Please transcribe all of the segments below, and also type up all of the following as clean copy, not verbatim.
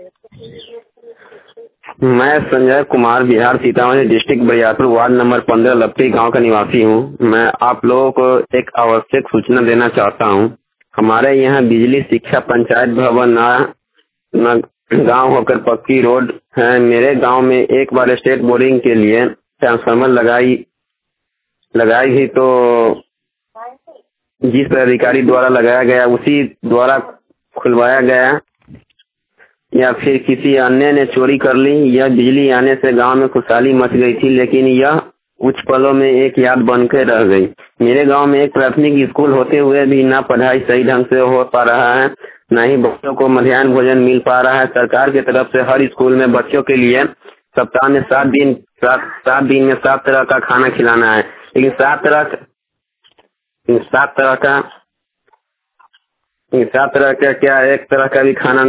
मैं Sanjay Kumar Bihar Sitamarhi district Bariyarpur ward number 15 Lapti गांव का निवासी हूं। मैं आप लोगों को एक आवश्यक सूचना देना चाहता हूं। हमारे यहाँ बिजली, शिक्षा, पंचायत भवन न गांव होकर पक्की रोड है। मेरे गांव में एक बार स्टेट बोरिंग के लिए ट्रांसफार्मर लगाई ही तो जिस अधिकारी द्वारा लगाया गया उसी द्वारा खुलवाया गया या फिर किसी अन्य ने चोरी कर ली। यह बिजली आने से गांव में खुशहाली मच गई थी, लेकिन यह कुछ पलों में एक याद बनकर रह गई। मेरे गांव में एक प्राथमिक स्कूल होते हुए भी न पढ़ाई सही ढंग से हो पा रहा है, न ही बच्चों को मध्याह्न भोजन मिल पा रहा है। सरकार की तरफ से हर स्कूल में बच्चों के लिए सप्ताह में 7 दिन में 7 तरह का खाना खिलाना है, लेकिन 7 तरह का क्या, एक तरह का भी खाना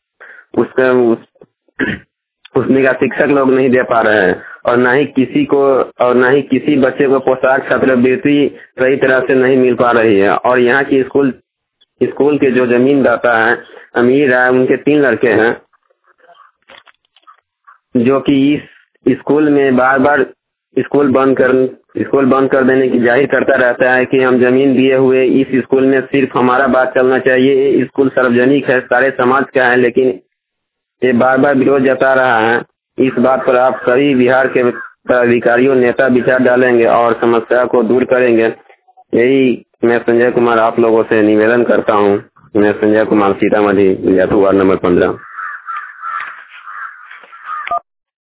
उसमें का शिक्षक लोग नहीं दे पा रहे हैं, और न ही किसी बच्चे को पोशाक छात्रवृत्ति सही तरह से नहीं मिल पा रही है। और यहाँ की स्कूल के जो जमीनदाता है, अमीर है, उनके 3 लड़के हैं जो कि इस स्कूल में बार बार स्कूल बंद कर देने की जाहिर करता रहता है कि हम जमीन दिए हुए इस स्कूल में सिर्फ हमारा बात चलना चाहिए। ये स्कूल सार्वजनिक है, सारे समाज का है, लेकिन ये बार बार विरोध जता रहा है। इस बात पर आप सभी बिहार के अधिकारियों, नेता विचार डालेंगे और समस्या को दूर करेंगे। यही मैं संजय कुमार आप लोगों से निवेदन करता हूँ। मैं संजय कुमार, सीतामढ़ी, वार्ड नंबर 15।